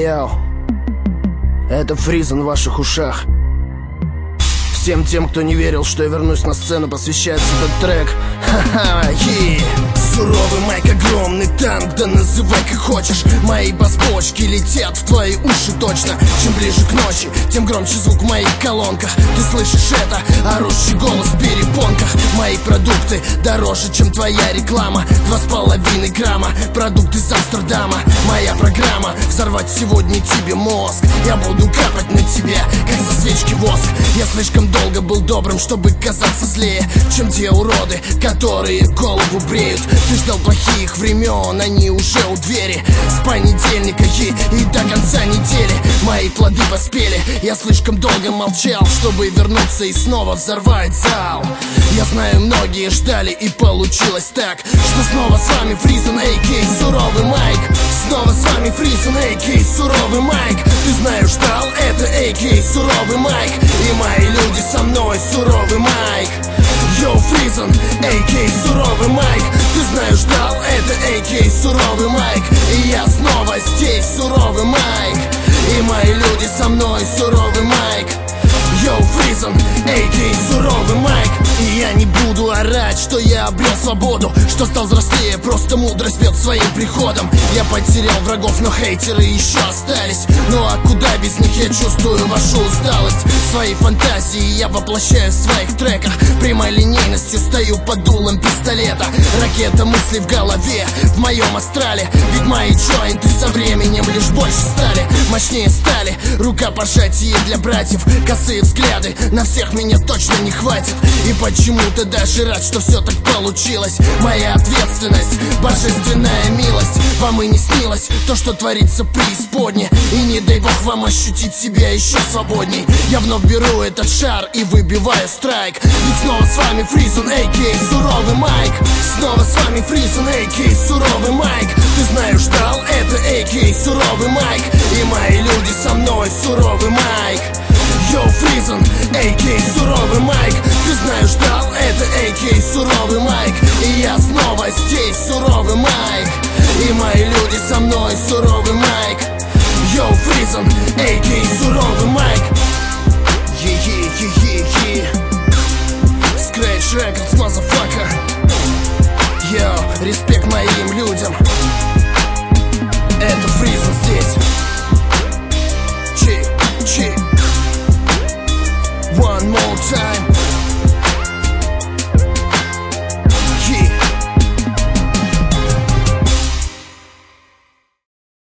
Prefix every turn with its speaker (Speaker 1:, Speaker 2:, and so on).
Speaker 1: Йоу, это Фризен в ваших ушах. Всем тем, кто не верил, что я вернусь на сцену, посвящается этот трек. Ха-ха, Суровый майк, огромный танк, да называй как хочешь. Мои бас-бочки летят в твои уши точно. Чем ближе к ночи, тем громче звук в моих колонках. Ты слышишь это, орущий голос в перепонках. Мои продукты дороже, чем твоя реклама. 2,5 грамма, продукты из Амстердама. Моя программа — взорвать сегодня тебе мозг. Я буду капать на тебя, как со свечки воск. Я слишком долго был добрым, чтобы казаться злее, чем те уроды, которые голову бреют. Ты ждал плохих времен, они уже у двери. С понедельника и до конца недели мои плоды поспели. Я слишком долго молчал, чтобы вернуться и снова взорвать зал. Я знаю, многие ждали, и получилось так, что снова с вами Фризен, а.к.а. Суровый майк. Снова с вами Фризен, а.к.а. Суровый майк. Ты знаешь, ждал, это а.к.а. Суровый майк. И мои люди со мной, Суровый майк. Йоу, Фризен, а.к.а. Суровый майк. Ты знаешь, ждал, это а.к.а. Суровый майк. И я снова здесь, Суровый майк. И мои люди со мной, Суровый майк. Йоу, Фризен, а.к.а. Суровый майк. И я не буду орать, что я обрел свободу, что стал взрослее, просто мудрость бьет своим приходом. Я потерял врагов, но хейтеры еще остались. Ну а куда без них, я чувствую вашу усталость. Свои фантазии я воплощаю в своих треках. Прямой линейностью стою под дулом пистолета. Ракета мыслей в голове, в моем астрале. Ведь мои джойнты со временем лишь больше стали, мощнее стали. Рукопожатие для братьев, косые взгляды, на всех меня точно не хватит. И почему-то даже рад, что все так получилось. Моя ответственность, божественная милость. Вам и не снилось то, что творится преисподне. И не дай бог вам ощутить себя еще свободней. Я вновь беру этот шар и выбиваю страйк. Ведь снова с вами Фризен, а.к.а. Суровый майк. Снова с вами Фризен, а.к.а. Суровый майк. Ты знаешь, ждал, это а.к.а. Суровый майк. И мои люди со мной, Суровый майк. Йоу, Фризен, а.к.а. Суровый майк. Ты знаешь, ждал, это а.к.а. Суровый майк. И я снова здесь, Суровый майк. И мои люди со мной.